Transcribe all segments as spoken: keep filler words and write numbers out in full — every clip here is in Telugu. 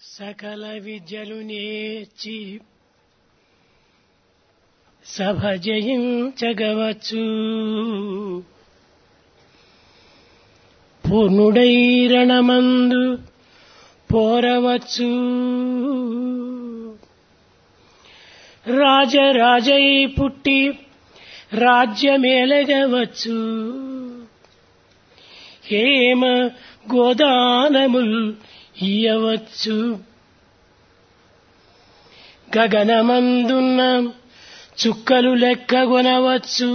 సకల విద్యలు నేర్చి సభ జయించగవచ్చు. పూర్ణుడై రణమందు పోరవచ్చు. రాజరాజై పుట్టి రాజ్యమేలగవచ్చు. హేమ గోదానముల్ ఇయ్యవచ్చు. గగనమందున్న చుక్కలు లెక్కగొనవచ్చు.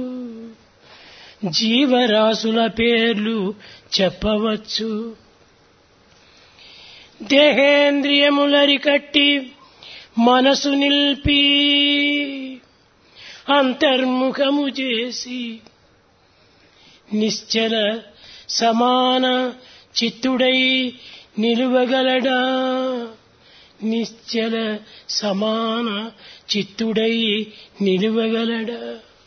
జీవరాశుల పేర్లు చెప్పవచ్చు. దేహేంద్రియములరికట్టి మనసు నిల్పి అంతర్ముఖము చేసి నిశ్చల సమాన చిత్తుడై నిలువగలడా. నిశ్చల సమాన చిత్తుడై నిలువగలడా.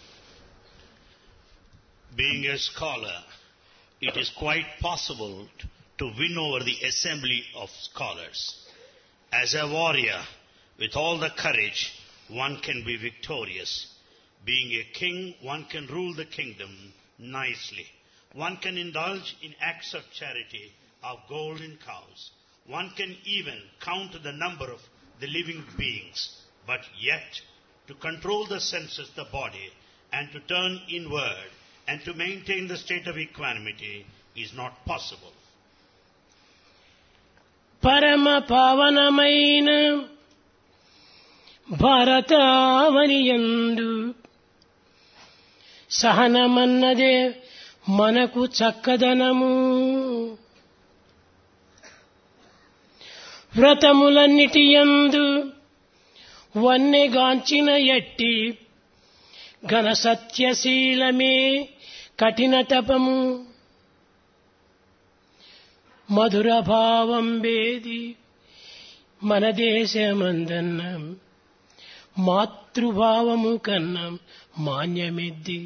Being a scholar, it is quite possible to win over the assembly of scholars. As a warrior, with all the courage, one can be victorious. Being a king, one can rule the kingdom nicely. One can indulge in acts of charity of golden cows. One can even count the number of the living beings. But yet, to control the senses, the body, and to turn inward, and to maintain the state of equanimity is not possible. Parama pavanamaina భారతావనియందు సహనమన్నదే మనకు చక్కదనము. వ్రతములన్నిటియందు వన్నెగాంచిన ఎట్టి ఘన సత్యశీలమే కఠిన తపము. మధుర భావం వేది మన దేశమందన్న మాతృభావము కన్నా మాన్యమిద్ది.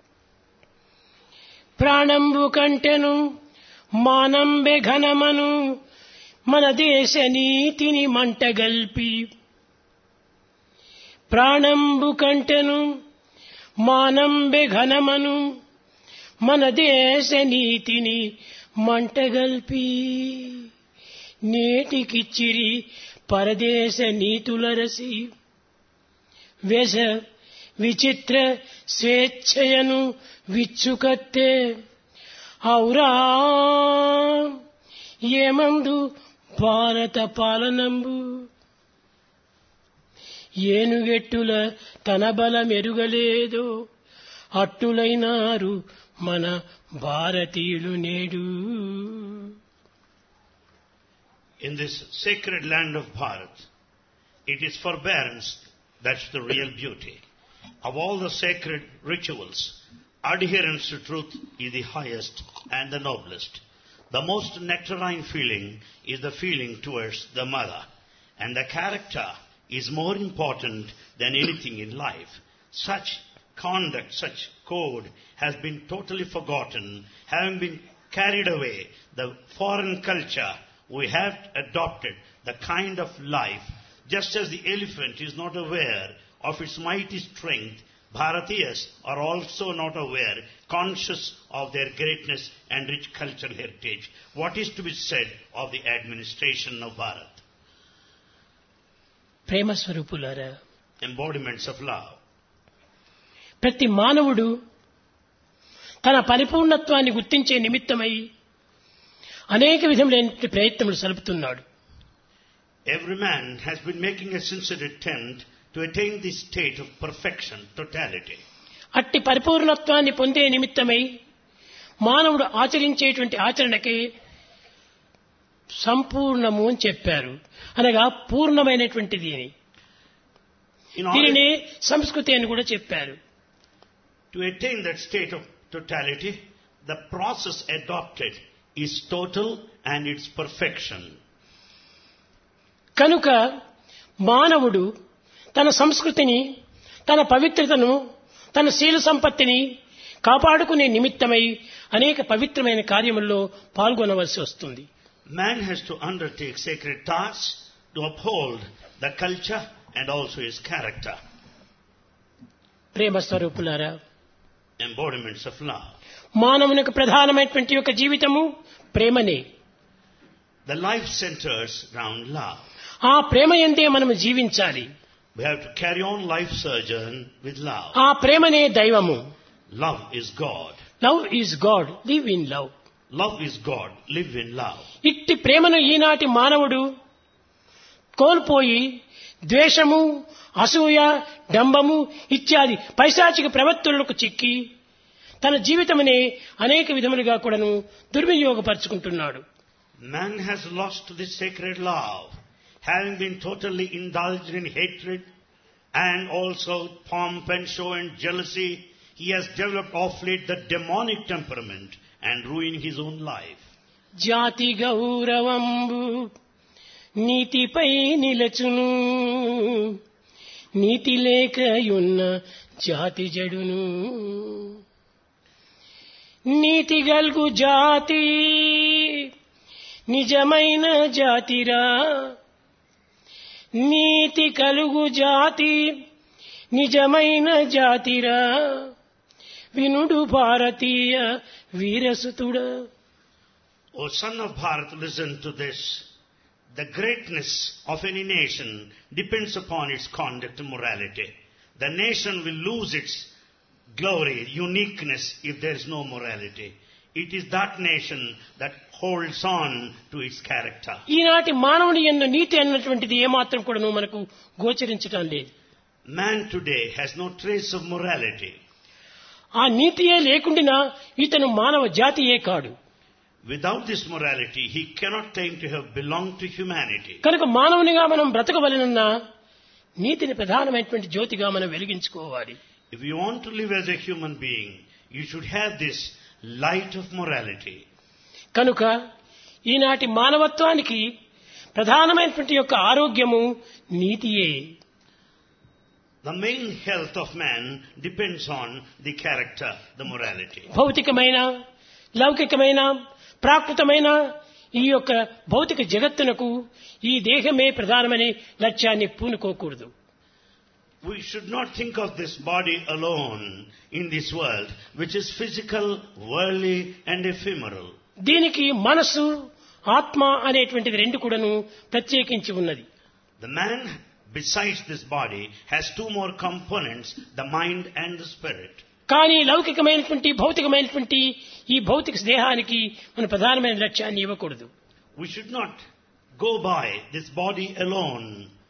ప్రాణంబు కంటెను మానంబె ఘనమను మన దేశ నీతిని మంటగల్పి. ప్రాణంబు కంటెను మానంబె ఘనమను మన దేశ నీతిని మంటగల్పి. నేటికిచ్చిరి పరదేశ నీతులరసి వ్యస విచిత్ర స్వేచ్ఛయను విచ్చుకత్తే. ఔరా ఏమందు భారత పాలనంబు. ఏనుగెట్టుల తన బలమెరుగలేదో అట్టులైనారు మన భారతీయులు నేడు. In this sacred land of Bharat, it is forbearance that's the real beauty. Of all the sacred rituals, adherence to truth is the highest and the noblest. The most nectarine feeling is the feeling towards the mother, and the character is more important than anything in life. Such conduct, such code has been totally forgotten, having been carried away. The foreign culture, we have adopted the kind of life. Just as the elephant is not aware of its mighty strength, Bharatiyas are also not aware, conscious of their greatness and rich cultural heritage. What is to be said of the administration of Bharat? ప్రేమ స్వరూపులారా, Embodiments of love. ప్రతి మానవుడు తన పరిపూర్ణత్వాన్ని గుర్తించే నిమిత్తమై అనేక విధములైన ప్రయత్నములు సలుపుతున్నాడు. Every man has been making a sincere attempt to attain this state of perfection, totality. అట్టి పరిపూర్ణత్వాన్ని పొందే నిమిత్తమై మానవుడు ఆచరించేటువంటి ఆచరణకే సంపూర్ణము అని చెప్పారు. అనగా పూర్ణమైనటువంటిది అని. దీనిని సంస్కృతి అని కూడా చెప్పారు. To attain that state of totality, the process adopted is total and its perfection. కనుక మానవుడు తన సంస్కృతిని, తన పవిత్రతను, తన శీల సంపత్తిని కాపాడుకునే నిమిత్తమై అనేక పవిత్రమైన కార్యముల్లో పాల్గొనవలసి వస్తుంది. Man has to undertake sacred tasks to uphold the culture and also his character. ప్రేమ స్వరూపులారా, Embodiments of love. మానవునికి ప్రధానమైనటువంటి యొక్క జీవితము ప్రేమనే. The life centers around love. ఆ ప్రేమ యందే మనము జీవించాలి. We have to carry on life sojourn with love. ఆ ప్రేమనే దైవము. Love is God. Love is God, live in love. Love is God. Live in love. ఇట్టి ప్రేమను ఈనాటి మానవుడు కోల్పోయి ద్వేషము, అసూయ, డంబము ఇత్యాది పైశాచిక ప్రవర్తనలకు చిక్కి తన జీవితమునే అనేక విధములుగా కూడాను దుర్వినియోగపరుచుకుంటున్నాడు. Man has lost this sacred love, having been totally indulged in hatred and also pomp and show and jealousy. He has developed of late the demonic temperament and ruined his own life. జాతి గౌరవంబు నీతిపై నిలచును, నీతి లేకయున్న జాతి జడును. నీతి గల్గు జాతి నిజమైన జాతిరా, నీతి కలుగు జాతి నిజమైన జాతిరా, వినుడు భారతీయ వీరసుతుడా. O son of Bharat, listen to this. The greatness of any nation depends upon its conduct and morality. The nation will lose its glory, uniqueness, if there is no morality. It is that nation that holds on to its character. ఈనాటి మానవుని యందు నీతి అన్నటువంటిది ఏమాత్రం కూడా మనకు గోచరించటం లేదు. Man today has no trace of morality. ఆ నీతియే లేకుండా ఇతను మానవ జాతియే కాడు. Without this morality, he cannot claim to have belonged to humanity. కనుక మానవునిగా మనం బ్రతకవలనన్నా నీతిని ప్రధానమైనటువంటి జ్యోతిగా మనం వెలిగించుకోవాలి. If you want to live as a human being, you should have this light of morality. కనుక ఈనాటి మానవత్వానికి ప్రధానమైనటువంటి యొక్క ఆరోగ్యము నీతియే. The main health of man depends on the character, the morality. భౌతికమైన, లౌకికమైన, ప్రాకృతమైన ఈ యొక్క భౌతిక జగత్తునకు ఈ దేహమే ప్రధానమనే లక్ష్యాన్ని పూనుకోకూడదు. We should not think of this body alone in this world, which is physical, worldly and ephemeral. దీనికి మనస్సు, ఆత్మ అనేటువంటిది రెండు కూడాను ప్రత్యేకించి ఉన్నది. The man, besides this body, has two more components, the mind and the spirit. కానీ లౌకికమైనటువంటి భౌతికమైనటువంటి ఈ భౌతిక దేహానికి మన ప్రధానమైన లక్ష్యాన్ని ఇవ్వకూడదు. We should not go by this body alone.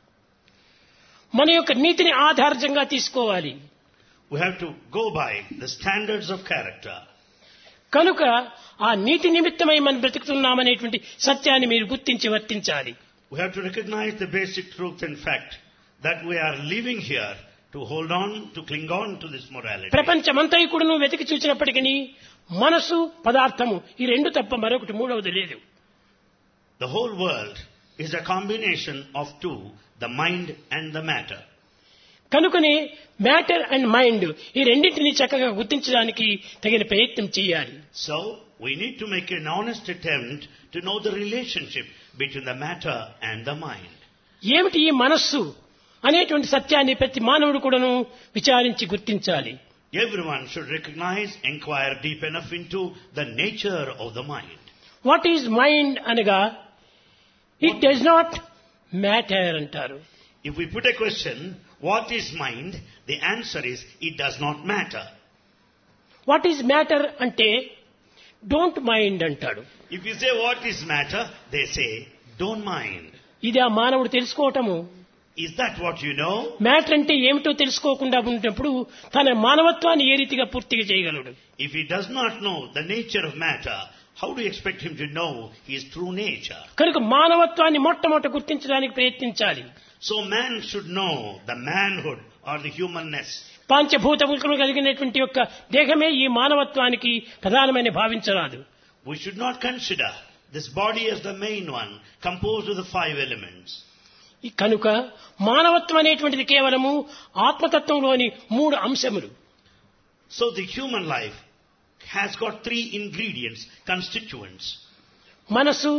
మన యొక్క నీతిని ఆధారంగా తీసుకోవాలి. We have to go by the standards of character. కనుక ఆ నీతి నిమిత్తమై మనం బ్రతుకుతున్నామనేటువంటి సత్యాన్ని మీరు గుర్తించి వర్తించాలి. We have to recognize the basic truth and fact that we are living here to hold on, to cling on to this morality. ప్రపంచమంతా కూడాను వెతికి చూసినప్పటికీ మనసు, పదార్థము ఈ రెండు తప్ప మరొకటి మూడవది లేదు. The whole world is a combination of two, the mind and the matter. కనుకనే మ్యాటర్ అండ్ మైండ్ ఈ రెండింటినీ చక్కగా గుర్తించడానికి తగిన ప్రయత్నం చేయాలి. So, we need to make an honest attempt to know the relationship between the matter and the mind. ఏమిటి ఈ మనస్సు అనేటువంటి సత్యాన్ని ప్రతి మానవుడు కూడాను విచారించి గుర్తించాలి. Everyone should recognize, inquire deep enough into the nature of the mind. What is mind అనగా ఇట్ డస్ నాట్ మ్యాటర్ అంటారు. If we put a question, what is mind? The answer is, it does not matter. What is matter అంటే డోంట్ మైండ్ అంటాడు. If you say what is matter, they say, don't mind. ఇది ఆ మానవుడు తెలుసుకోవటము. Is that what you know? Matter అంటే ఏమిటో తెలుసుకోకుండా ఉన్నప్పుడు తన మానవత్వాన్ని ఏ రీతిగా పూర్తిగా చేయగలడు? If he does not know the nature of matter, how do you expect him to know his true nature? కనుక మానవత్వాన్ని మొట్టమొదట గుర్తించడానికి ప్రయత్నించాలి. So man should know the manhood or the humanness. పంచభూతములు కలిగినటువంటి యొక్క దేహమే ఈ మానవత్వానికి ప్రధానమైన భావించరాదు. We should not consider this body as the main one, composed of the five elements. కనుక మానవత్వం అనేటువంటిది కేవలము ఆత్మతత్వంలోని మూడు అంశములు. So the human life has got three ingredients, constituents. మనసు,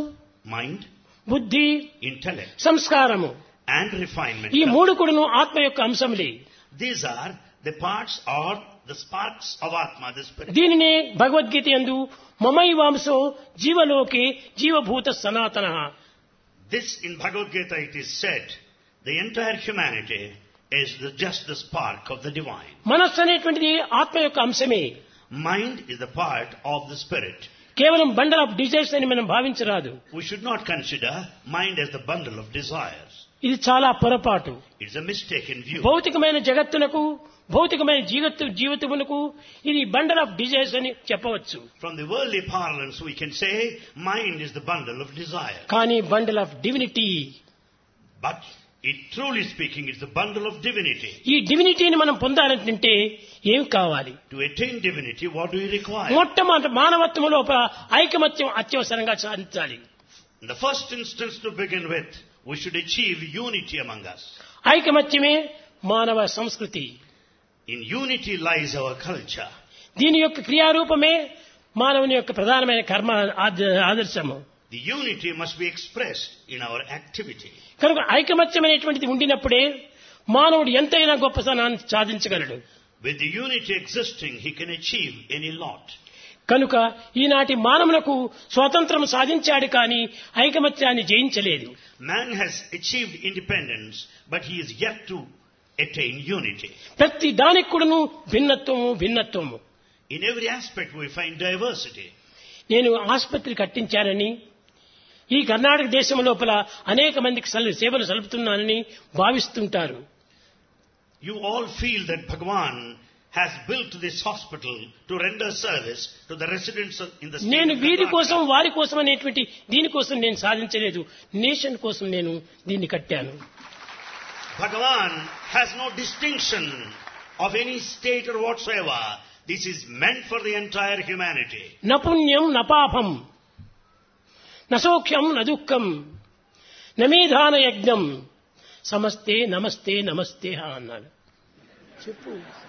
mind, బుద్ధి, intellect, సంస్కారము, and refinement. ఈ మూడు కూడాను ఆత్మ యొక్క అంశములే. These are the parts or the sparks of Atma, the spirit. దీనినే భగవద్గీత యందు మమైవాంసో జీవలోకే జీవభూత సనాతన. This in Bhagavad Gita it is said, the entire humanity is the, just the spark of the divine. మనస్సు అనేటువంటిది ఆత్మ యొక్క అంశమే. Mind is the part of the spirit. కేవలం బండల్ ఆఫ్ డిజైర్స్ అని మనం భావించరాదు. We should not consider mind as the bundle of desires. ఇది చాలా పొరపాటు. It's a mistaken view. భౌతికమైన జగత్తునకు, భౌతికమైన జీవత్తు జీవితమునకు ఇది బండల్ ఆఫ్ డిజైర్స్ అని చెప్పవచ్చు. From the worldly parlance we can say mind is the bundle of desire. కానీ bundle of divinity, But it truly speaking is the bundle of divinity. ఈ డివినిటీని మనం పొందాలంటే ఏం కావాలి? To attain divinity, what do we require? మొట్టమొదటి మానవత్వం లోపల ఐకమత్యం అత్యవసరంగా సాధించాలి. In the first instance to begin with, we should achieve unity among us. ఐకమత్యమే మానవ సంస్కృతి. In unity lies our culture. దీని యొక్క క్రియారూపమే మానవుని యొక్క ప్రధానమైన కర్మ ఆద- ఆదర్శము. The unity must be expressed in our activity. కనుక ఐకమత్యం అనేటువంటిది ఉండినప్పుడే మానవుడు ఎంతైనా గొప్పతనాన్ని సాధించగలడు. With the unity existing, he can achieve any lot. కనుక ఈనాటి మానవులకు స్వాతంత్రం సాధించాడు కానీ ఐకమత్యాన్ని జయించలేదు. Man has achieved independence, but he is yet to attain unity. ప్రతి దానికి కూడాను భిన్నత్వము భిన్నత్వము. In every aspect we find diversity. నేను ఆసుపత్రి కట్టించానని, ఈ కర్ణాటక దేశం లోపల అనేక మందికి సల్- సేవలు సలుపుతున్నానని భావిస్తుంటారు. You all feel that Bhagavan has built this hospital to render service to the residents of- in the state నేను of వీరి కోసం Karnataka. వారి కోసం అనేటువంటి దీనికోసం నేను సాధించలేదు. నేషన్ కోసం నేను దీన్ని కట్టాను. Bhagavan has no distinction of any state or whatsoever. This is meant for the entire humanity. నపుణ్యం నపాపం నసౌఖ్యం నదుఃఖం నమేధాన యజ్ఞం సమస్తే నమస్తే నమస్తే అన్నాడు. చెప్పు.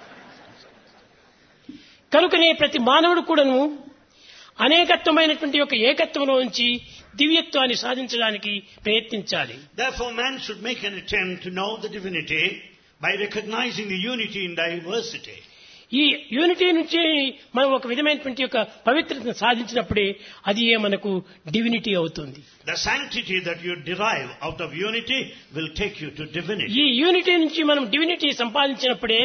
కనుకనే ప్రతి మానవుడు కూడాను అనేకత్వమైనటువంటి యొక్క ఏకత్వంలో నుంచి దివ్యత్వాన్ని సాధించడానికి ప్రయత్నించాలి. Therefore man should make an attempt to know the divinity by recognizing the unity in diversity. ఈ యూనిటీ నుంచి మనం ఒక విధమైనటువంటి యొక్క పవిత్రతను సాధించినప్పుడే అది ఏ మనకు డివినిటీ అవుతుంది. The sanctity that you derive out of unity will take you to divinity. ఈ యూనిటీ నుంచి మనం డివినిటీ సంపాదించినప్పుడే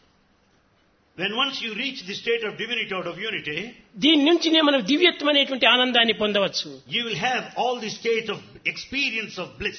When once you reach the state of divinity out of unity, దీని నుంచినే మనం దివ్యత్వం అనేటువంటి ఆనందాన్ని పొందవచ్చు. you will have all the state of experience of bliss.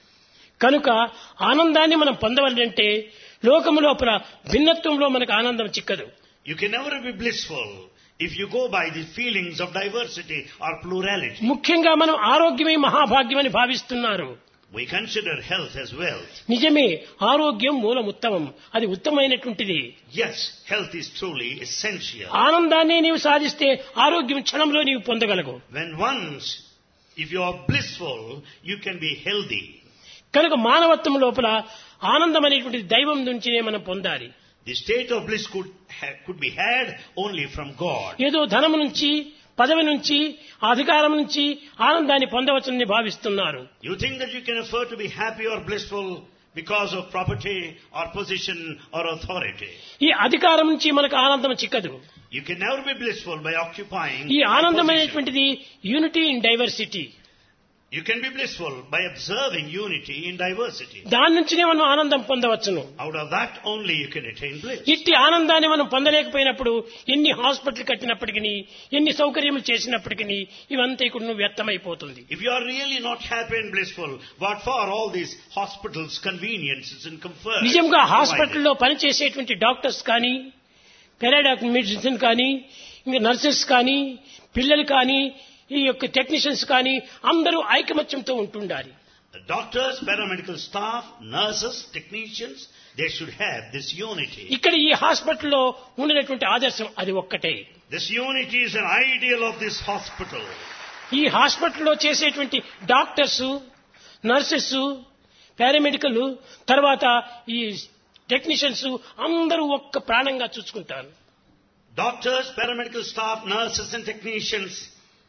కనుక ఆనందాన్ని మనం పొందవాలంటే లోకము లోపల భిన్నత్వంలో మనకు ఆనందం చిక్కదు. You can never be blissful if you go by the feelings of diversity or plurality. ముఖ్యంగా మనం ఆరోగ్యమే మహాభాగ్యమని భావిస్తున్నారు. We consider health as wealth. నిజమే, ఆరోగ్యం మూలం ఉత్తమం, అది ఉత్తమమైనటువంటిది. Yes, health is truly essential. ఆనందాన్ని నీవు సాధిస్తే ఆరోగ్యం క్షణంలో నీవు పొందగలవు. When once, if you are blissful, you can be healthy. కనుక మానవత్వం లోపల ఆనందం అనేటువంటిది దైవం నుంచినే మనం పొందాలి. The state of bliss could ha- could be had only from God. ఏదో ధనం నుంచి, పదవి నుంచి, అధికారం నుంచి ఆనందాన్ని పొందవచ్చని భావిస్తున్నారు. You think that you can afford to be happy or blissful because of property or position or authority. ఈ అధికారం నుంచి మనకు ఆనందం చిక్కదు. You can never be blissful by occupying ఈ a position. ఆనందమైనటువంటిది unity in diversity. You can be blissful by observing unity in diversity. దాని నుంచినే మనం ఆనందం పొందవచ్చును. Out of that only you can attain bliss. ఇట్టి ఆనందాన్ని మనం పొందలేకపోయినప్పుడు ఎన్ని హాస్పిటల్ కట్టినప్పటికీ, ఎన్ని సౌకర్యములు చేసినప్పటికీ ఇవంతా కూడా వ్యర్థమైపోతుంది. If you are really not happy and blissful, what for all these hospitals, conveniences and comfort? నిజంగా provided? హాస్పిటల్లో పనిచేసేటువంటి డాక్టర్స్ కానీ, పెరాడాక్ మెడిసిన్ కానీ, ఇంకా నర్సెస్ కానీ, పిల్లలు కానీ, ఈ యొక్క టెక్నీషియన్స్ కానీ అందరూ ఐకమత్యంతో ఉంటుండాలి. The doctors, paramedical staff, nurses, technicians, they should have this unity. ఇక్కడ ఈ హాస్పిటల్లో ఉండినటువంటి ఆదర్శం అది ఒక్కటే. This unity is an ideal of this hospital. ఈ హాస్పిటల్లో చేసేటువంటి డాక్టర్స్, నర్సెస్, పారామెడికల్, తర్వాత ఈ టెక్నీషియన్స్ అందరూ ఒక్క ప్రాణంగా చూసుకుంటారు. Doctors, paramedical staff, nurses and technicians,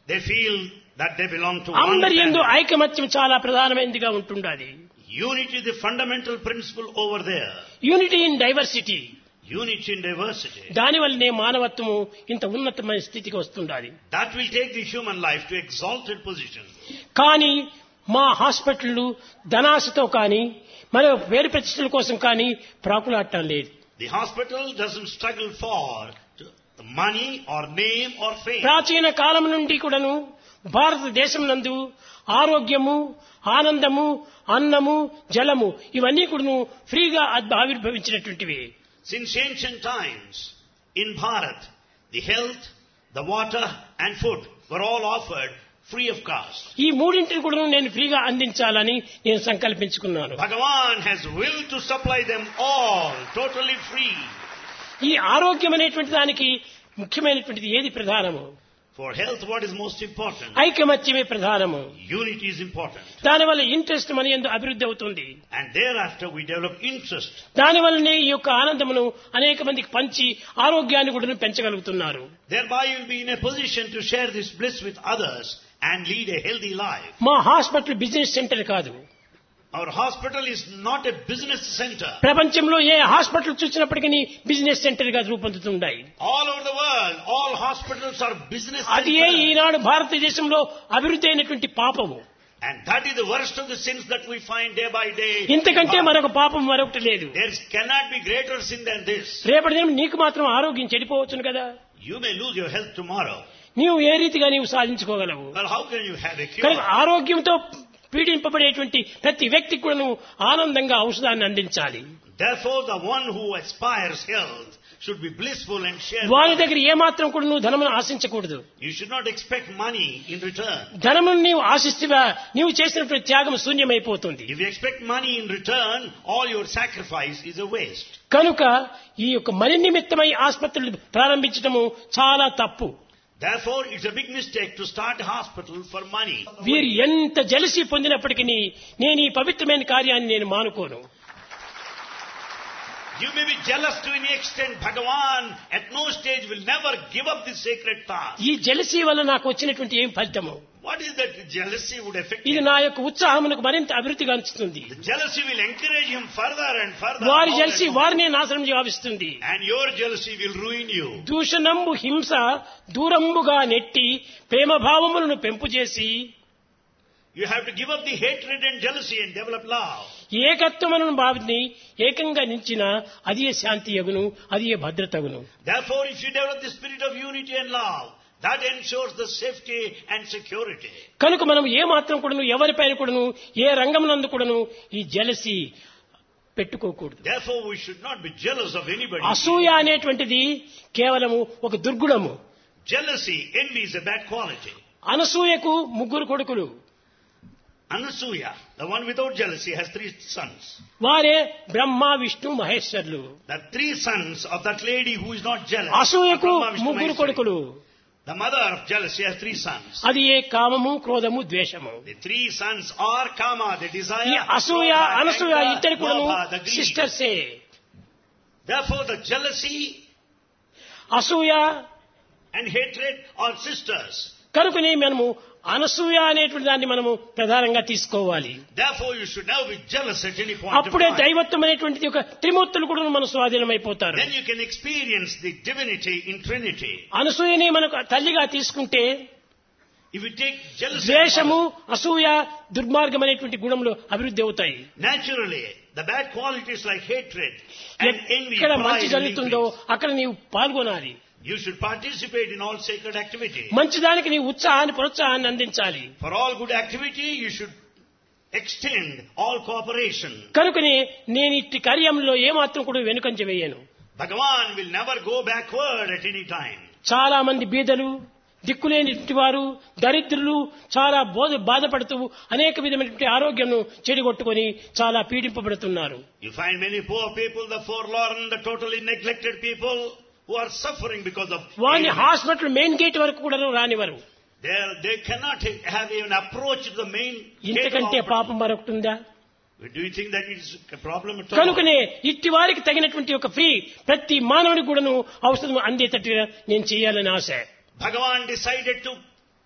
They feel that they belong to one అందరి యందు family. ఐకమత్యం చాలా ప్రధానమైనదిగా ఉంటుండాలి. Unity is the fundamental principle over there. Unity in diversity. Unity in diversity. దానివల్లనే మానవత్వము ఇంత ఉన్నతమైన స్థితికి వస్తుండాలి. That will take the human life to exalted position. కానీ మా హాస్పిటళ్లు ధనాశతో కానీ మరి వేరు ప్రతిష్టల కోసం కానీ ప్రాకులాడటం లేదు. The hospital doesn't struggle for money or name or fame. ప్రాచీన కాలం నుండి కూడాను భారతదేశం నందు ఆరోగ్యము, ఆనందము, అన్నము, జలము ఇవన్నీ కూడాను ఫ్రీగా ఆవిర్భవించినటువంటివి. Since ancient times, in Bharat, the health, the water and food were all offered free of cost. ఈ మూడింటిని కూడా నేను ఫ్రీగా అందించాలని నేను సంకల్పించుకున్నాను. Bhagavan has will to supply them all totally free. ఈ ఆరోగ్యం అనేటువంటి దానికి ముఖ్యమైనటువంటిది ఏది ప్రధానము? For health, what is most important? ఐకమత్యమే ప్రధానము. Unity is important. దానివల్ల ఇంట్రెస్ట్ మన యందు అభివృద్ధి అవుతుంది. And thereafter we develop interest. దానివల్లనే ఈ యొక్క ఆనందమును అనేక మందికి పంచి ఆరోగ్యాన్ని కూడా పెంచగలుగుతున్నారు. Thereby you will be in a position to share this bliss with others and lead a healthy life. మా హాస్పిటల్ బిజినెస్ సెంటర్ కాదు. Our hospital is not a business center. ప్రపంచంలో ఏ హాస్పిటల్ చూసినప్పటికీ బిజినెస్ సెంటర్ గా రూపొందుతుంటాయి. All over the world, all hospitals are business అది ఏ centers. ఈనాడు భారతదేశంలో అభివృద్ధి అయినటువంటి పాపము. And that is the worst of the sins that we find day by day. ఇంతకంటే మరొక పాపం మరొకటి లేదు. There cannot be greater sin than this. రేపటి దినం నీకు మాత్రం ఆరోగ్యం చెడిపోవచ్చును కదా. You may lose your health tomorrow. నీవు ఏ రీతిగా నీవు సాధించుకోగలవు? Well, how can you have a కనుక cure? ఆరోగ్యంతో పీడింపబడేటువంటి ప్రతి వ్యక్తికి కూడా నువ్వు ఆనందంగా ఔషధాన్ని అందించాలి. Therefore, the one who aspires health should be blissful and share. వారి knowledge. దగ్గర ఏమాత్రం కూడా నువ్వు ధనమును ఆశించకూడదు. You should not expect money in return. ధనమును నీవు ఆశిస్తే నీవు చేసినటువంటి త్యాగం శూన్యమైపోతుంది. If you expect money in return, all your sacrifice is a waste. కనుక ఈ యొక్క మని నిమిత్తమై ఆసుపత్రులు ప్రారంభించడము చాలా తప్పు. Therefore, it's a big mistake to start a hospital for money. వీరు ఎంత జలసి పొందినప్పటికీ నేను ఈ పవిత్రమైన కార్యాన్ని నేను మానుకోను. You may be jealous to any extent. Bhagavan at no stage will never give up this sacred task. ఈ జలసి వల్ల నాకు వచ్చినటువంటి ఏం ఫలితము? What is that jealousy would affect ఇది him? నా యొక్క ఉత్సాహమునకు మరింత అభివృద్ధిగా అందిస్తుంది. The jealousy will encourage him further and further. వారి more జలసి and more. వారినే నాశనం గావిస్తుంది. And your jealousy will ruin you. దూషణంబు హింస దూరంబుగా నెట్టి ప్రేమ భావములను పెంపు చేసి You have to give up the hatred and jealousy and develop love. ఏకత్వమును భావిని ఏకంగా నిలిచిన అది శాంతి యగును, అది భద్రతగును. Therefore, if you develop the spirit of unity and love, that ensures the safety and security. కనుక మనం ఏ మాత్రం కూడాను ఎవరిపైన కూడాను ఏ రంగమునందు కూడాను ఈ జలసి పెట్టుకోకూడదు. Therefore, we should not be jealous of anybody. అసూయ అనేటువంటిది కేవలము ఒక దుర్గుణము. Jealousy, envy is a bad quality. అనసూయకు ముగ్గురు కొడుకులు. Anasuya, the one without jealousy, has three sons. వారే బ్రహ్మ, Vishnu, మహేశ్వరులు. The three sons of that lady who is not jealous. అసూయకు Brahma, Vishnu, ముగ్గురు Maheshwari. కొడుకులు. The mother of jealousy has three sons. అది ఏ కామము, క్రోధము, ద్వేషము. The three sons are kama, the ఈ desire, అసూయ krodha, అనసూయ anger, ఇద్దరు కూడాను lobha, the greed. సిస్టర్సే. Therefore, the jealousy అసూయ and hatred are sisters. కనుకనే మనము అనసూయ అనేటువంటి దాన్ని మనము ప్రధానంగా తీసుకోవాలి. Therefore, you should never be jealous at any point of అప్పుడే time. దైవత్వం అనేటువంటిది ఒక త్రిమూర్తులు కూడా మన స్వాధీనమైపోతారు. Then you can experience the divinity in Trinity. అనసూయని మనకు తల్లిగా తీసుకుంటే If you take jealousy, ద్వేషము, అసూయ, దుర్మార్గం అనేటువంటి గుణములు అభివృద్ధి అవుతాయి. naturally, the bad qualities like hatred and envy, ఎక్కడ pride, మంచి will జరుగుతుందో increase. అక్కడ నీవు పాల్గొనాలి. You should participate in all sacred activity. మంచిదానికి నీ ఉత్సాహాన్ని ప్రోత్సాహాన్ని అందించాలి. For all good activity, you should extend all cooperation. కనుకనే నేను ఇట్టి కార్యంలో ఏమాత్రం కూడా వెనుకంజ వేయను. Bhagavan will never go backward at any time. చాలా మంది బీదలు, దిక్కులేని వారు, దరిద్రులు చాలా బోధ బాధపడుతూ అనేక విధమైనటువంటి ఆరోగ్యం చెడిగొట్టుకొని చాలా పీడింపబడుతున్నారు. You find many poor people, the forlorn, the totally neglected people who are suffering because of వారిని illness. హాస్పిటల్ మెయిన్ గేట్ వరకు కూడా రానివారు. They are- they cannot have even approach to the main gate of ఇంతకంటే hospital. పాపం మరొకటి ఉందా? Do you think that it is a problem at all? కనుకనే ఇట్టి వారికి తగినటువంటి ఒక ఫ్రీ ప్రతి మానవుడికి కూడాను ఔషధం అందేటట్టుగా నేను చేయాలని ఆశ. Bhagavan decided to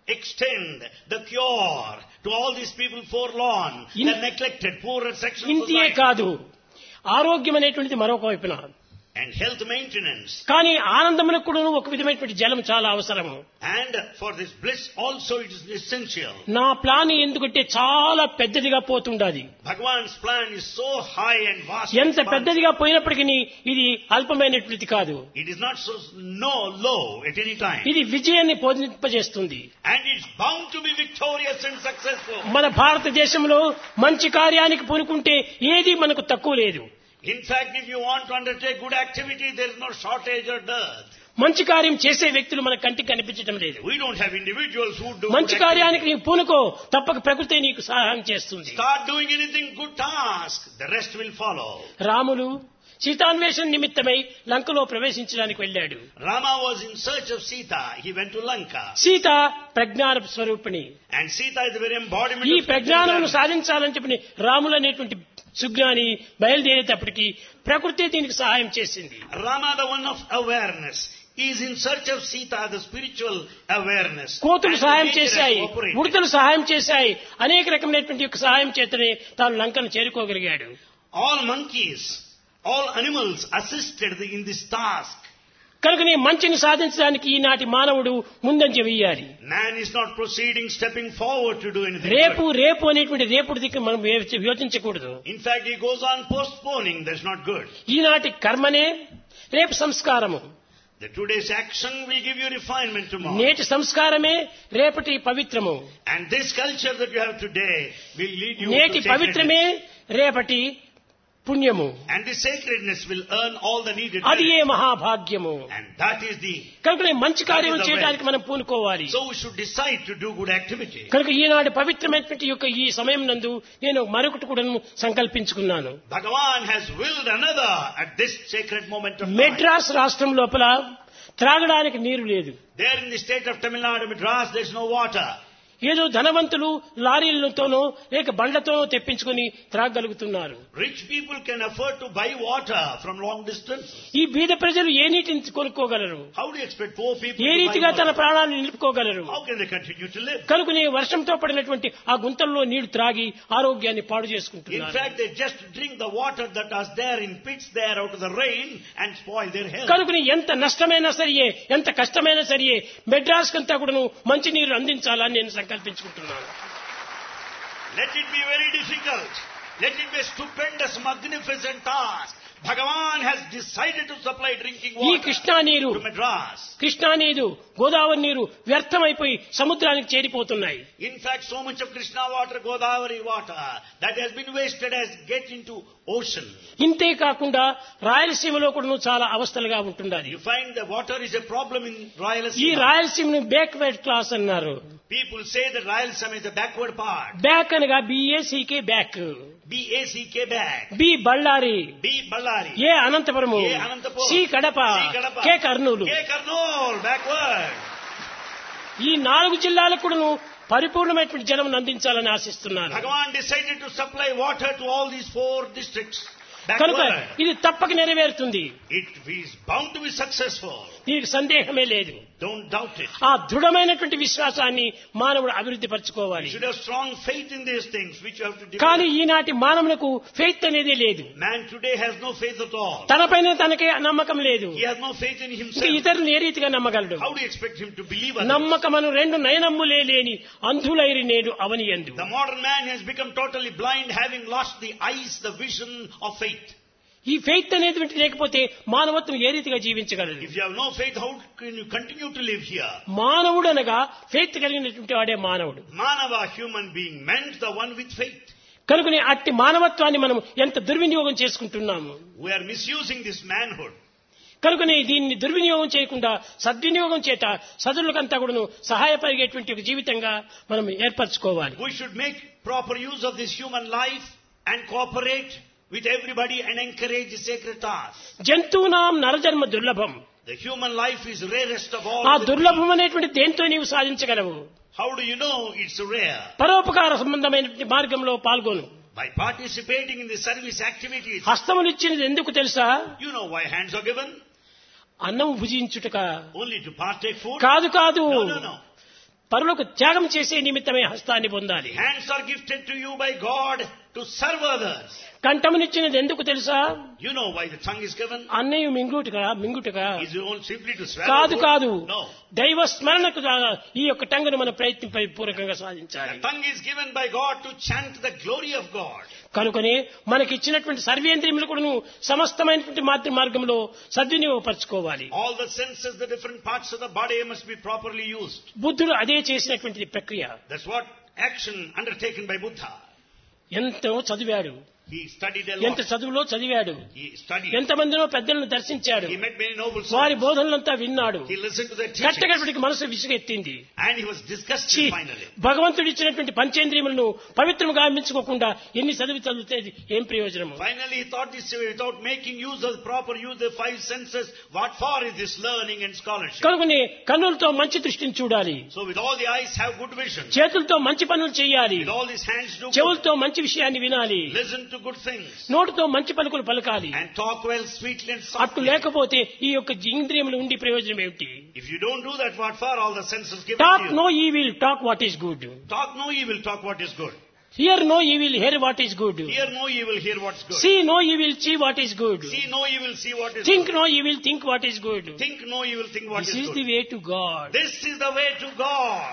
extend the cure to all these people forlorn, In- the neglected, poorer section of ఇంతే society. కాదు, ఆరోగ్యం అనేటువంటిది మరొక వైపున. And health maintenance. కానీ ఆనందములకు కూడా ఒక విధమైనటువంటి జలం చాలా అవసరము. And for this bliss also it is essential. నా ప్లాన్ ఎందుకంటే చాలా పెద్దదిగా పోతుండాది. Bhagavan's plan is so high and vast. ఎంత పెద్దదిగా పోయినప్పటికీ ఇది అల్పమైనటువంటిది కాదు. It is not so no low at any time. ఇది విజయాన్ని పొందింపజేస్తుంది. And it's bound to be victorious and successful. మన భారతదేశంలో మంచి కార్యానికి పూనుకుంటే ఏది మనకు తక్కువ లేదు. In fact, if you want to undertake good activity, there is no shortage or dearth. మంచి కార్యం చేసే వ్యక్తులు మన కంటికి కనిపించడం లేదు. We don't have individuals who do మంచి good కార్యానికి activity. నీకు పూనుకో, తప్పక ప్రకృతి నీకు సహాయం చేస్తుంది. Start doing anything good task, the rest will follow. Ramulu సీతాన్వేషణ నిమిత్తమై లంకలో ప్రవేశించడానికి వెళ్ళాడు. Rama was in search of Sita. He went to Lanka. Sita ప్రజ్ఞాన స్వరూపిణి. And Sita is the very embodiment ఈ of ప్రజ్ఞానమును spirituality. సాధించాలని చెప్పి రాములు అనేటువంటి సుజ్ఞాని బయలుదేరేటప్పటికి ప్రకృతి దీనికి సహాయం చేసింది. Rama, the one of awareness, is in search of Sita, the spiritual awareness. కోతులు And సహాయం nature has చేశాయి, cooperated. ఉడతలు సహాయం చేశాయి, అనేక రకమైనటువంటి యొక్క సహాయం చేతనే తాను లంకను చేరుకోగలిగాడు. All monkeys, all animals assisted in this task. కనుక నీ మంచిని సాధించడానికి ఈనాటి మానవుడు ముందంజ వేయాలి. Man is not proceeding, stepping forward to do anything. రేపు good. రేపు అనేటువంటి రేపుడు దిక్కు మనం ఏ- యోచించకూడదు. In fact, he goes on postponing. That's not good. ఈనాటి కర్మనే రేపు సంస్కారము, The today's action will give you refinement tomorrow. నేటి సంస్కారమే రేపటి పవిత్రము, And this culture that you have today will lead you నేటి to sacredness. పవిత్రమే రేపటి పుణ్యము. And the sacredness will earn all the needed అది ఏ merit. మహాభాగ్యము. And that is the... కనుక నేను మంచి కార్యం That is the చేయడానికి way. మనం పూనుకోవాలి. So we should decide to do good activity. కనుక ఈనాడు పవిత్రమైనటువంటి యొక్క ఈ సమయం నందు నేను మరొకటి కూడా సంకల్పించుకున్నాను. Bhagavan has willed another at this sacred moment of time. Madras రాష్ట్రం లోపల త్రాగడానికి నీరు లేదు. There in the state of Tamil Nadu, Madras, there is no water. ఏదో ధనవంతులు లారీలతోనో లేక బండ్లతోనో తెప్పించుకుని త్రాగలుగుతున్నారు. Rich people can afford to buy water from long distance. ఈ బీద ప్రజలు ఏ నీటిని కొనుక్కోగలరు? How do you expect poor people A to రీతిగా buy తన water? ప్రాణాలను నిలుపుకోగలరు? How can they continue to live? కనుకనే వర్షంతో పడినటువంటి ఆ గుంతల్లో నీళ్లు త్రాగి ఆరోగ్యాన్ని పాడు In చేసుకుంటున్నారు. fact, they just drink the water that was there in pits there out of the rain and spoil their health. కనుకని ఎంత నష్టమైనా సరియే, ఎంత కష్టమైనా సరియే మెడ్రాస్ కంతా కూడాను మంచి నీరు అందించాలని నేను సంకల్పించుకుంటున్నాను. Let it be very difficult. Let it be a stupendous, magnificent task. Bhagavan has decided to supply drinking ఈ water కృష్ణా నీరు, to Madras. కృష్ణా నీరు, గోదావరి నీరు వ్యర్థమైపోయి సముద్రానికి చేరిపోతున్నాయి. In fact, so much of Krishna water, Godavari water, that has been wasted as get into ocean. ఇంతే కాకుండా రాయలసీమలో కూడా చాలా అవస్థలుగా ఉంటుండాలి. You find the water is a problem in ఈ Rayalaseema. రాయలసీమను బ్యాక్వర్డ్ క్లాస్ అన్నారు. People say that Rayalaseema is the backward part. Back అనగా B A C K back, B A C K back. B Ballari, B Ballari. A Anantapuramu, A Anantapuram, C Kadapa, C Kadapa. K Kurnool. K Karnool, backward. ఈ నాలుగు జిల్లాలకు కూడాను పరిపూర్ణమైనటువంటి జలం అందించాలని ఆశిస్తున్నాను. Bhagavan decided to supply water to all these four districts. కనుక Backward. ఇది తప్పక నెరవేరుతుంది. It is bound to be successful. దీనికి సందేహమే లేదు. Don't doubt it. ఆ దృఢమైనటువంటి విశ్వాసాన్ని మానవుడు అభివృద్ధి పరచుకోవాలి. You should have strong faith in these things which you have to కానీ develop. ఈనాటి మానవులకు ఫెయిత్ అనేది లేదు. Man today has no faith at all. తనపైన తనకే నమ్మకం లేదు. He has no faith in ఇంకా himself. ఇతరులను ఏ రీతిగా నమ్మగలడు? How do you expect him to believe others? నమ్మకమను రెండు నయనమ్ములే లేని అంధులైరి నేడు అవనియందు. The modern man has become totally blind, having lost the eyes, the vision of faith. ఈ ఫెయిత్ అనేది లేకపోతే మానవత్వం ఏ రీతిగా జీవించగలదు? If you have no faith, how can you continue to live here? మానవుడు అనగా ఫెయిత్ కలిగినటువంటి వాడే మానవుడు. Manava, human being, meant the one with faith. కనుకనే అట్టి మానవత్వాన్ని మనం ఎంత దుర్వినియోగం చేసుకుంటున్నాము. We are misusing this manhood. కనుకనే దీన్ని దుర్వినియోగం చేయకుండా సద్వినియోగం చేత సదులకంతా కూడాను సహాయపరిగేటువంటి ఒక జీవితంగా మనం ఏర్పరచుకోవాలి. We should make proper use of this human life and cooperate with everybody and encourage the sacred task. జంతువునాం నరజన్మ దుర్లభం. The human life is rarest of all. ఆ the దుర్లభం అనేటువంటి దేంతో నీవు సాధించగలవు? How do you know it's rare? పరోపకార సంబంధమైనటువంటి మార్గంలో పాల్గొను. By participating in the service activities. హస్తమునిచ్చినది ఎందుకు తెలుసా? You know why hands are given? అన్నం భుజించుటక Only to partake food? కాదు కాదు, No, no, no. పరులకు త్యాగం చేసే నిమిత్తమే హస్తాన్ని పొందాలి. Hands are gifted to you by God to serve others. కంఠమునిచ్చినది ఎందుకు తెలుసా? You know why the tongue is given? అన్నయ్య మింగుటుగా మింగుటుగా Is it only simply to swallow? కాదు కాదు. No. దైవ స్మరణకు ఈ యొక్క టంగును మన ప్రయత్నంపై పూర్వకంగా సాధించాలి. The tongue is given by God to chant the glory of God. కనుకనే మనకి ఇచ్చినటువంటి సర్వేంద్రియములు కూడాను సమస్తమైనటువంటి మాతృ మార్గంలో సద్వినియోగపరచుకోవాలి. All the senses, the different parts of the body must be properly used. బుద్ధుడు అదే చేసినటువంటి ప్రక్రియ. That's what action undertaken by Buddha. ఎంతో చదివాడు, He studied a ఎంత lot. చదువులో చదివాడు, He studied. ఎంతమందినో పెద్దలను దర్శించాడు, He met many noble వారి souls. బోధనలంతా విన్నాడు. He listened to their teachings. కట్టగడిపటికి మనసు విసుగెత్తింది. And he was disgusted ఛీ, finally. భగవంతుడు ఇచ్చినటువంటి పంచేంద్రియములను పవిత్రముగా గావించుకోకుండా ఎన్ని చదివి చదివితే ఏం ప్రయోజనము? Finally he thought this way, without making use of the proper use of the five senses, what for is this learning and scholarship? కనుకనే కన్నులతో మంచి దృష్టిని చూడాలి, So with all the eyes have good vision. చేతులతో మంచి పనులు చేయాలి, With all these hands do good. చెవులతో మంచి విషయాన్ని వినాలి, Listen to good things. నోటితో మంచి పలుకులు పలకాలి. And talk well, sweetly and అట్లు softly. లేకపోతే ఈ యొక్క ఇంద్రియములు ఉండి ప్రయోజనం ఏమిటి? If you don't do that, what for? All the senses given talk to you. No evil, talk what is good. Talk no evil, talk what is good. Hear no evil, hear what is good. Hear no evil, hear what's good. See no evil, see what is good. See no evil, see what is think good. No evil, think what is good. Think no evil, think what this is is the good. Way to God. This is the way to God.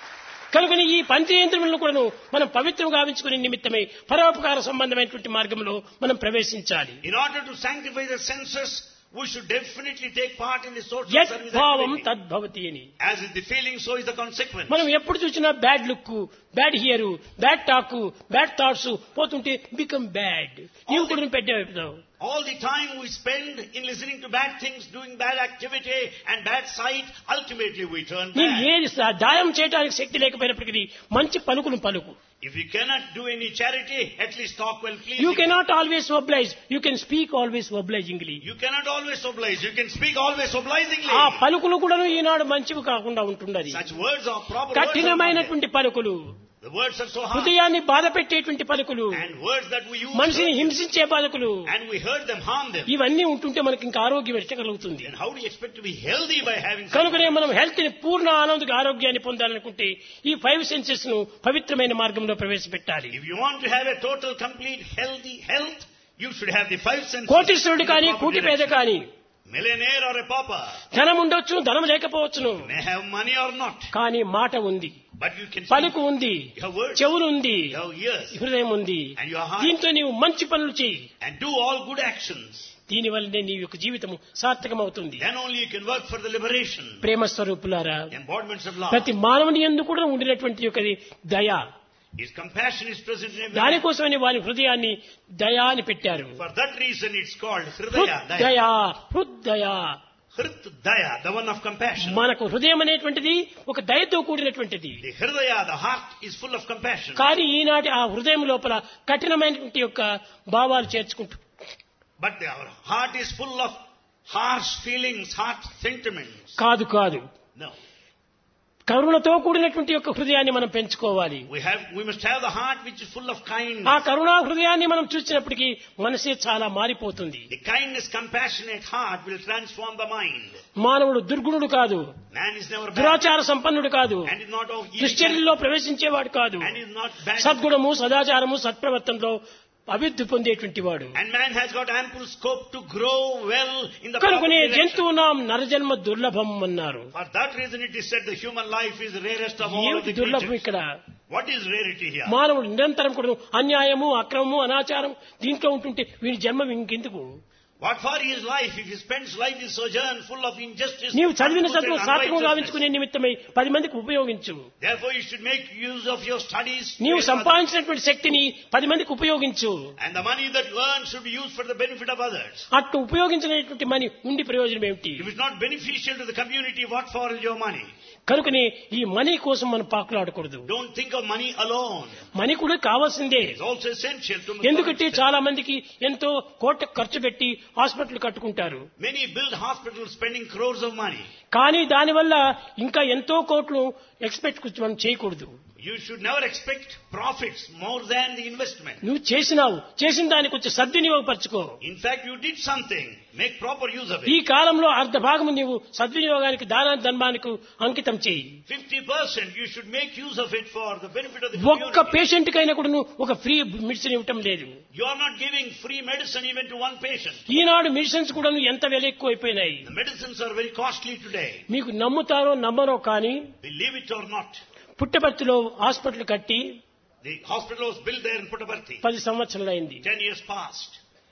కనుక ఈ పంచేంద్రియములను కూడాను మనం పవిత్రం గావించుకునే నిమిత్తమై పరోపకార సంబంధమైనటువంటి మార్గంలో మనం ప్రవేశించాలి. In order to sanctify the senses, we should definitely take part in the social యత్ service భావం activity. తద్భవతి అని. As is the feeling, so is the consequence. మనం ఎప్పుడు చూసినా bad look, bad hear, bad talk, bad thoughts పోతుంటే బికమ్ బ్యాడ్. నీవు కూడా పెట్టావు. All the time we spend in listening to bad things, doing bad activity and bad sight, ultimately we turn నీవు bad. ఏది సా- దానం చేయడానికి శక్తి లేకపోయినప్పటికీ మంచి పలుకులు పలుకు. If you cannot do any charity, at least talk well pleasing. You cannot always oblige, you can speak always obligingly. You cannot always oblige. You can speak always obligingly. ఆ పలుకులు కూడా ఈనాడు మంచివి కాకుండా ఉంటున్నది. Such words are proper words. are not there. కఠినమైనటువంటి పలుకులు, The words are so hard. హృదయాన్ని బాధ పెట్టేటువంటి పలుకులు, And words that we use. మనిషిని hurt them. హింసించే పలుకులు, And we hurt them, harm them. ఇవన్నీ ఉంటుంటే మనకి ఇంకా ఆరోగ్యం ఎట్ట కలుగుతుంది? Then how do you expect to be healthy by having such కనుకనే words? మనం హెల్త్ ని పూర్ణ ఆనంద ఆరోగ్యాన్ని పొందాలనుకుంటే ఈ ఫైవ్ సెన్సెస్ ను పవిత్రమైన మార్గంలో ప్రవేశపెట్టాలి. If you want to have a total, complete, healthy health, you should have the five senses. కోటీశ్వరుడు in the కానీ proper కూటి పేద direction. కానీ, Millionaire or a pauper, ధనం ఉండొచ్చు, ధనం లేకపోవచ్చును, may have money or not, కానీ మాట ఉంది, but you can పలుకు speak. ఉంది, You have words, చెవులు ఉంది, you have ears, హృదయం ఉంది. and your heart, దీంతో నీవు మంచి పనులు చేయి. and do all good actions. దీని వల్లనే నీ యొక్క జీవితం సార్థకమవుతుంది. Then only you can work for the liberation. ప్రేమ స్వరూపులారా, Embodiments of love. ప్రతి మానవుని యందు కూడా ఉండినటువంటి యొక్క దయ, His compassion is present in every man. దానికోసమని వారి హృదయాన్ని దయా అని పెట్టారు. For that reason it's called Hridaya, Daya. హృదయా, హృదయ. Hrit Daya, the one of compassion. మనకు హృదయం అనేటువంటిది ఒక దయతో కూడినటువంటిది. The Hridaya, the heart, is full of compassion. కానీ ఈనాటి ఆ హృదయం లోపల కఠినమైనటువంటి యొక్క భావాలు చేర్చుకుంటూ, But our heart is full of harsh feelings, harsh sentiments. కాదు కాదు, No. కరుణతో కూడినటువంటి యొక్క హృదయాన్ని మనం పెంచుకోవాలి. We have, we must have the heart which is full of kindness. ఆ కరుణా హృదయాన్ని మనం చూసినప్పటికీ మనసే చాలా మారిపోతుంది. The kindness, compassionate heart will transform the mind. మానవుడు దుర్గుణుడు కాదు, Man is never bad. దురాచార సంపన్నుడు కాదు, And is not of evil. దుశ్చర్యల్లో ప్రవేశించేవాడు కాదు, And is not bad. సద్గుణము సదాచారము సత్ప్రవర్తనలో అభివృద్ధి పొందేటువంటి వాడు. And man has got ample scope to grow well in the proper కనుకనే direction. జంతువునాం నరజన్మ దుర్లభం అన్నారు. For that reason it is said the human life is the rarest of all of ఏమిటి the దుర్లభం creatures. ఇక్కడ? What is rarity here? మానవుడు నిరంతరం కూడా అన్యాయము, అక్రమము, అనాచారం దీంట్లో ఉంటుంటే వీడి జన్మ ఇంకెందుకు? What for his life if he spends life in sojourn full of injustice? నీవు చదివిన untruth చదువు and సార్థకం unrighteousness? గావించుకునే నిమిత్తమై పది మందికి ఉపయోగించు. Therefore you should make use of your studies. నీవు to help others. సంపాదించినటువంటి శక్తిని పది మందికి ఉపయోగించు. And the money that you earn should be used for the benefit of others. అట్టు ఉపయోగించినటువంటి మని ఉండి ప్రయోజనం ఏమిటి? If it's not beneficial to the community, what for is your money? కనుకనే ఈ మనీ కోసం మనం పాకులాడకూడదు. Don't think of money alone. Money కూడా కావాల్సిందే. It's also essential to ఎందుకంటే చాలా మందికి ఎంతో కోట్ల ఖర్చు పెట్టి హాస్పిటల్ కట్టుకుంటారు. Many build hospitals spending crores of money. కానీ దానివల్ల ఇంకా ఎంతో కోట్లు ఎక్స్పెక్ట్ మనం చేయకూడదు. You should never expect profits more than the investment. నువ్వు చేసినావు, చేసిన దాన్ని కొంచెం సద్వినియోగపరచుకో. In fact, you did something. Make proper use of ఈ it. కాలంలో అర్ధ భాగము నీవు సద్వినియోగానికి, దాన ధర్మానికి అంకితం చేయి. fifty percent you should make use of it for the benefit of the ఒక్క community. పేషెంట్ కైనా కూడా నువ్వు ఒక ఫ్రీ మెడిసిన్ ఇవ్వటం లేదు. You are not giving free medicine even to one patient. ఈనాడు మెడిసిన్స్ కూడా ఎంత విల ఎక్కువైపోయినాయి. The medicines are very costly today. మీకు నమ్ముతారో నమ్మరో కానీ Believe it or not. పుట్టపర్తిలో హాస్పిటల్ కట్టి The hospital was built there in Puttaparthi. పది సంవత్సరాలైంది. Ten years passed.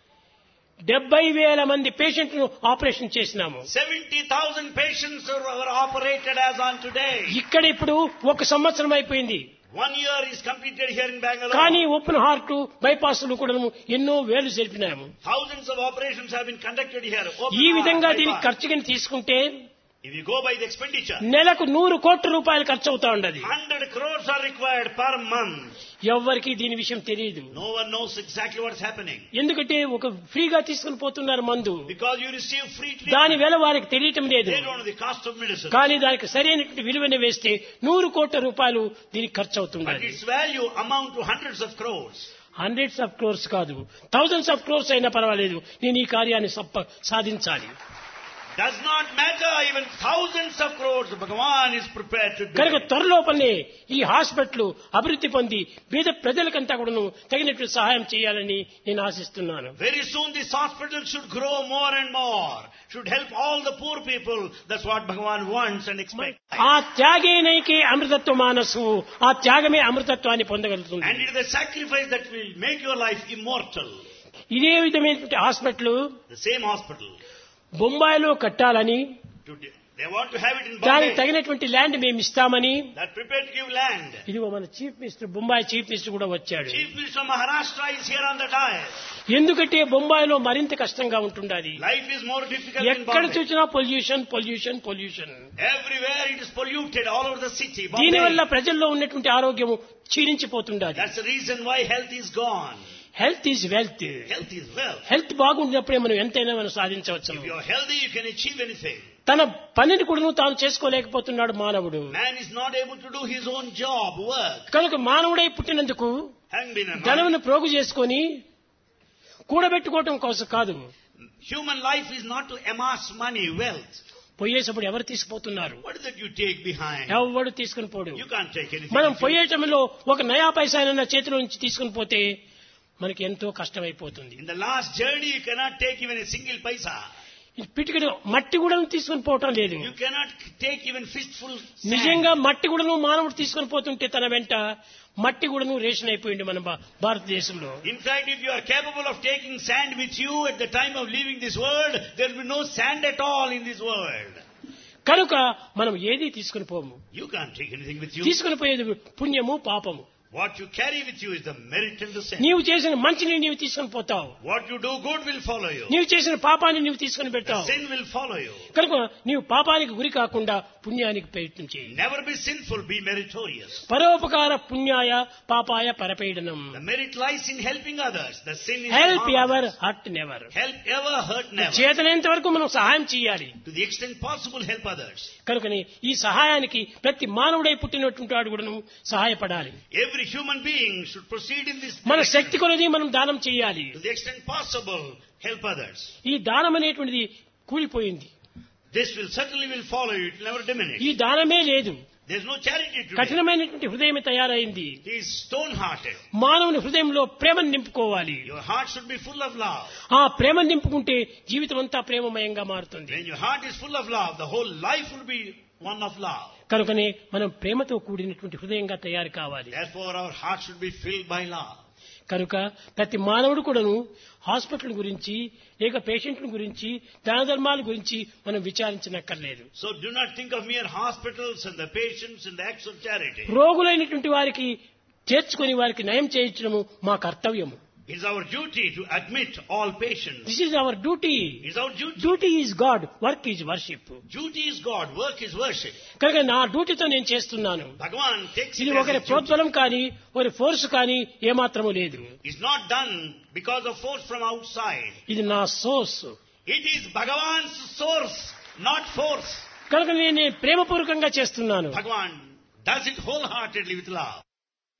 డెబ్బై వేల మంది పేషెంట్ను ఆపరేషన్ చేసినాము. seventy thousand patients were were operated as on today. ఇక్కడ ఇప్పుడు ఒక సంవత్సరం అయిపోయింది. One year is completed here in Bangalore. కానీ ఓపెన్ హార్ట్ బైపాస్లు కూడా ఎన్నో వేలు జరిపినాము. Thousands of operations have been conducted here. Open ఈ heart, విధంగా bypass. దీనికి ఖర్చుని తీసుకుంటే If you go by the expenditure, నెలకు నూరు కోట్ల రూపాయలు ఖర్చు అవుతా ఉండదు. one hundred crores are required per month. ఎవ్వరికి దీని విషయం తెలియదు. No one knows exactly what's happening. ఎందుకంటే ఒక ఫ్రీగా తీసుకుని పోతున్నారు మందు, Because you receive free దాని treatment. వేల వారికి తెలియటం లేదు. They don't know the cost of medicine. కానీ దానికి సరైనటువంటి విలువని వేస్తే నూరు కోట్ల రూపాయలు దీనికి ఖర్చు But అవుతుంది. its value amount to hundreds of crores. Hundreds of crores కాదు, థౌజండ్స్ ఆఫ్ క్రోర్స్ అయినా పర్వాలేదు, నేను ఈ కార్యాన్ని సప్ప- సాధించాలి. Does not matter, even thousands of crores, Bhagavan is prepared to do కనుక it. త్వరలోపలనే ఈ హాస్పిటల్ అభివృద్ధి పొంది పేద ప్రజలకంతా కూడాను తగినట్లు సహాయం చేయాలని నేను ఆశిస్తున్నాను. Very soon this hospital should grow more and more, should help all the poor people. That's what Bhagavan wants and expects. ఆ త్యాగేనైకే అమృతత్వ మానసు, ఆ త్యాగమే అమృతత్వాన్ని పొందగలుగుతుంది. And it is a sacrifice that will make your life immortal. ఇదే విధమైనటువంటి హాస్పిటల్ The same hospital. బొంబాయిలో కట్టాలని, To, they want to have it in దానికి Bombay. తగినటువంటి ల్యాండ్ మేము ఇస్తామని, That prepared to give land. ఇదిగో మన chief minister, Bombay chief minister కూడా వచ్చాడు. Chief Minister of Maharashtra is here on the dais. ఎందుకంటే బొంబాయిలో మరింత కష్టంగా ఉంటుండాలి. Life is more difficult in ఎక్కడ Bombay. చూసినా pollution pollution pollution. Everywhere it is polluted all over the city. దీనివల్ల Bombay. ప్రజల్లో ఉన్నటువంటి ఆరోగ్యము క్షీణించిపోతుండాలి. That's the reason why health is gone. Health is wealth. Health is wealth. Health బాగుండినప్పుడే మనం ఎంతైనా మనం సాధించవచ్చు. If you're healthy, you can achieve anything. తన పనిని కూడా తాను చేసుకోలేకపోతున్నాడు మానవుడు. Man is not able to do his own job, work. కనుక మానవుడై పుట్టినందుకు Having been a man, ధనమును ప్రోగు చేసుకొని కూడబెట్టుకోవటం కోసం కాదు. human life is not to amass money, wealth. పోయేసప్పుడు ఎవరు తీసుకుపోతున్నారు? What is it you take behind? ఎవడు తీసుకుని పోడు. You can't take anything. మనం with you. పోయేటంలో ఒక నయా పైసానన్న చేతిలో నుంచి తీసుకుని పోతే మనకి ఎంతో కష్టమైపోతుంది. In the last journey, you cannot take even a single paisa. పిటికడు మట్టి కూడా తీసుకుని పోవటం లేదు. You cannot take even fistful sand. నిజంగా మట్టి కూడాను మానవుడు తీసుకుని పోతుంటే తన వెంట మట్టి కూడాను రేషన్ అయిపోయింది మన భా- భారతదేశంలో. In fact, if you are capable of taking sand with you at the time of leaving this world, there will be no sand at all in this world. కనుక మనం ఏది తీసుకుని పోము. You can't take anything with you. తీసుకుని పోయేది పుణ్యము పాపము. What you carry with you is the merit and the sin. నీవు చేసిన మంచిని నీవు తీసుకుని పోతావు, What you do good will follow you. నీవు చేసిన పాపాన్ని నీవు తీసుకుని The పెడతావు. sin will follow you. కనుక నీవు పాపానికి గురి కాకుండా పుణ్యానికి ప్రయత్నం చేయి. Never be sinful, be meritorious. పరోపకార పుణ్యాయ పాపాయ పరపీడనం. The merit lies in helping others. The sin is help harm ever others. Hurt never. Help ever, hurt never. చేతనైనంత వరకు మనం సహాయం చేయాలి. To the extent possible, help others. కనుకని ఈ సహాయానికి ప్రతి మానవుడై పుట్టినటువంటి వాడు కూడా సహాయపడాలి. Every human being should proceed in this మన direction. శక్తి కొలది మనం దానం చేయాలి. To the extent possible, help others. ఈ దానం అనేటువంటిది కూలిపోయింది. This will certainly will follow you. It will never diminish. ఈ దానమే లేదు. There's no charity today. కఠినమైనటువంటి హృదయమే తయారైంది. He is stone-hearted. మానవుని హృదయంలో ప్రేమను నింపుకోవాలి. Your heart should be full of love. ఆ ప్రేమను నింపుకుంటే జీవితం అంతా ప్రేమమయంగా మారుతుంది. When your heart is full of love, the whole life will be one of love. కనుకనే మనం ప్రేమతో కూడినటువంటి హృదయంగా తయారు కావాలి. Therefore, our heart should be filled by love. కనుక ప్రతి మానవుడు కూడాను హాస్పిటల్ గురించి లేక పేషెంట్ల గురించి దాన ధర్మాల గురించి మనం విచారించనక్కర్లేదు. So do not think of mere hospitals and the patients and the acts of charity. రోగులైనటువంటి వారికి చేర్చుకొని వారికి నయం చేయించడము మా కర్తవ్యము. It is our duty to admit all patients. This is our duty. It is our duty. Duty is God, work is worship. Duty is God, work is worship. కనుక నా డ్యూటీతో నేను చేస్తున్నాను. Bhagavan takes it ఇది as ఒకరి his duty. ప్రోద్బలం కానీ ఒకరి ఫోర్స్ కానీ ఏమాత్రము లేదు. It's not done because of force from outside. ఇది నా source. It is Bhagavan's source, not force. కనుక నేను ప్రేమపూర్వకంగా చేస్తున్నాను. Bhagavan does it wholeheartedly with love.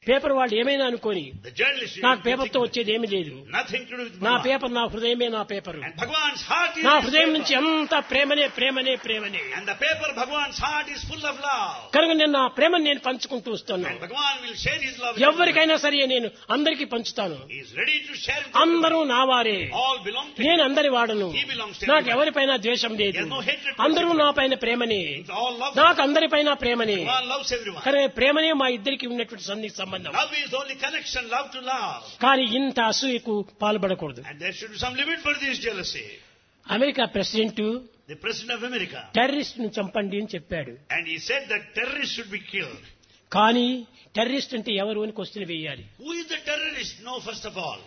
Paper వాళ్ళు ఏమైనా అనుకోని The journalist నాకు will పేపర్ తో think వచ్చేది ఏమీ లేదు. nothing to do with నా Bhagavan. పేపర్ నా హృదయమే నా paper. And Bhagavan's heart is నా his హృదయం paper. నుంచి అంతా ప్రేమనే ప్రేమనే ప్రేమనే. And the paper, Bhagavan's heart is full of love. కనుక నేను నా ప్రేమను నేను పంచుకుంటూ వస్తున్నాను. And Bhagavan will share his love with ఎవరికైనా సరే నేను అందరికీ పంచుతాను. everyone. He is ready to share with అందరూ everyone. నా వారే. All belong to నేను him. అందరి వాడను. He belongs to నాకు everyone. ఎవరిపైన ద్వేషం లేదు. He has no hatred for అందరూ everyone. నా పైన ప్రేమనే. It's all love. నాకు అందరిపైన ప్రేమనే. Bhagavan loves everyone. కానీ ప్రేమనే మా ఇద్దరికి ఉన్నటువంటి సన్నిహిత సంబంధం. Love is the only connection, love to love. కానీ ఇంత అసూయకు పాల్పడకూడదు. And there should be some limit for this jealousy. America president The President of America. Terrorist ను చంపండి అని చెప్పాడు. And he said that terrorists should be killed. కానీ టెర్రరిస్ట్ అంటే ఎవరు అని క్వశ్చన్ వేయాలి. Who is the terrorist? No, first of all.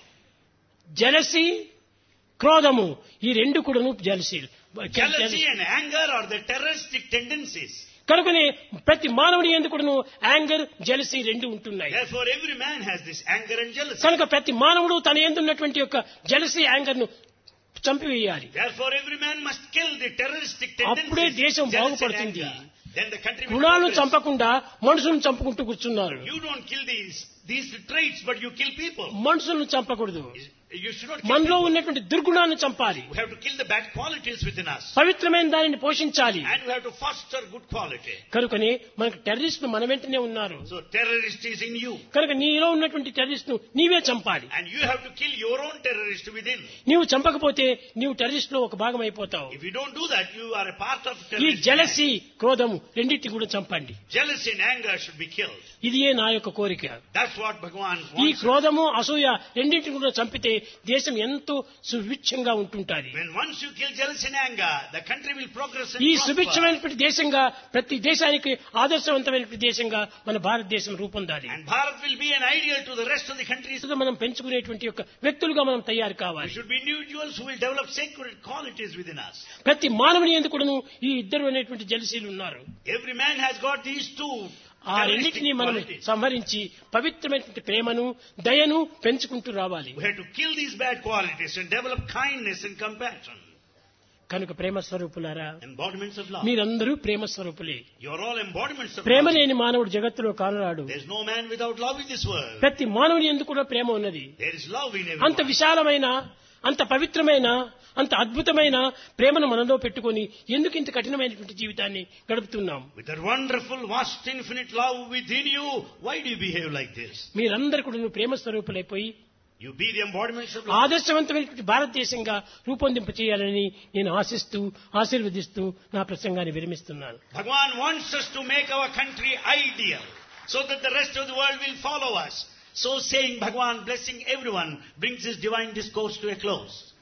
Jealousy, క్రోధము ఈ రెండు కూడాను jealousy. Jealousy and anger are the terroristic tendencies. కనుకనే ప్రతి మానవుని యందు కూడాను యాంగర్ జలసి రెండు ఉంటున్నాయి. Therefore, every man has this anger and jealousy. కనుక ప్రతి మానవుడు తన యందు ఉన్నటువంటి యొక్క జలసి యాంగర్ ను చంపివేయాలి. Therefore, every man must kill the terroristic అప్పుడే tendencies. దేశం jealousy and బాగుపడుతుంది. anger. Then the country will గుణాలను progress. చంపకుండా మనుషులను చంపుకుంటూ కూర్చున్నారు. You don't kill these these traits, but you kill people. మనుషులను చంపకూడదు. You should not kill మనలో people. ఉన్నటువంటి దుర్గుణాలను చంపాలి. We have to kill the bad qualities within us. పవిత్రమైన దానిని పోషించాలి. And we have to foster good quality. కనుకనే మనకు టెర్రరిస్ట్ ను మన వెంటనే ఉన్నారు. So terrorist is in you. కనుక నీలో ఉన్నటువంటి టెర్రరిస్ట్ ను నీవే చంపాలి. And you have to kill your own terrorist within. నీవు చంపకపోతే నీవు టెర్రరిస్ట్ లో ఒక భాగం అయిపోతావు. If you don't do that, you are a part of ఈ terrorist. జలసి, క్రోధము రెండింటిని కూడా చంపండి. Jealousy and anger should be killed. ఇదియే నా యొక్క కోరిక. That's what Bhagavan ఈ wants. క్రోధము, అసూయ రెండింటిని కూడా చంపితే దేశం ఎంతో సుభిక్షంగా ఉంటుంటాది. When once you kill jealousy and anger, the country will progress and ఈ prosper. సుభిక్షమైనటువంటి దేశంగా ప్రతి దేశానికి ఆదర్శవంతమైనటువంటి దేశంగా మన భారతదేశం రూపొందాలి. And Bharat will be an ideal to the rest of the countries. మనం పెంచుకునేటువంటి యొక్క వ్యక్తులుగా మనం తయారు We కావాలి. should be individuals who will develop sacred qualities within us. ప్రతి మానవుని ఎందుకు కూడాను ఈ ఇద్దరు అనేటువంటి జలసీలు ఉన్నారు. Every man has got these two ఆ రెండింటినీ మనం qualities. సంహరించి పవిత్రమైనటువంటి ప్రేమను, దయను పెంచుకుంటూ రావాలి. We have to kill these bad qualities and develop kindness and compassion. కనుక ప్రేమ స్వరూపులారా, Embodiments of love. మీరందరూ ప్రేమ స్వరూపులే. You are all embodiments of Prema love. లేని మానవుడు జగత్తులో కానరాడు. There is no man without love in this world. ప్రతి మానవుని ఎందుకు కూడా ప్రేమ ఉన్నది. There is love in అంత everyone. విశాలమైన, అంత పవిత్రమైన, అంత అద్భుతమైన ప్రేమను మనలో పెట్టుకొని ఎందుకు ఇంత కఠినమైనటువంటి జీవితాన్ని గడుపుతున్నాం? With that wonderful, vast, infinite love within you, why do you behave like this? మీరందరూ కూడా ప్రేమ స్వరూపులైపోయి You be the embodiments of love. ఆదర్శవంతమైనటువంటి భారతదేశంగా రూపొందింప చేయాలని నేను ఆశిస్తూ, ఆశీర్వదిస్తూ నా ప్రసంగాన్ని విరమిస్తున్నాను. Bhagavan wants us to make our country ideal so that the rest of the world will follow us. So saying, Bhagavan, blessing everyone, brings his divine discourse to a close.